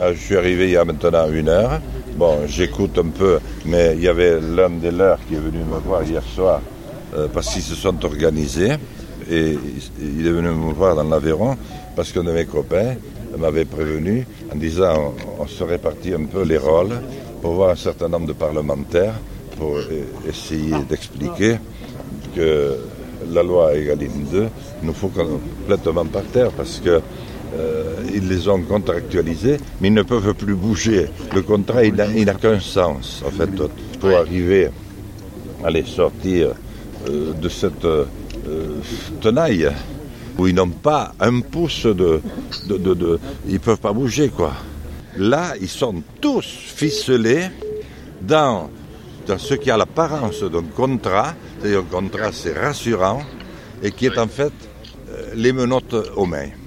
Je suis arrivé il y a maintenant 1 heure. Bon, j'écoute un peu, mais il y avait l'un des leurs qui est venu me voir hier soir parce qu'ils se sont organisés. Et il est venu me voir dans l'Aveyron parce qu'un de mes copains m'avait prévenu en disant on se répartit un peu les rôles pour voir un certain nombre de parlementaires pour essayer d'expliquer que la loi Egalim 2 nous faut complètement par terre parce que ils les ont contractualisés, mais ils ne peuvent plus bouger. Le contrat, il n'a qu'un sens, en fait, pour arriver à les sortir de cette tenaille où ils n'ont pas un pouce ils ne peuvent pas bouger, quoi. Là, ils sont tous ficelés dans ce qui a l'apparence d'un contrat, c'est-à-dire un contrat, c'est rassurant, et qui est en fait les menottes aux mains.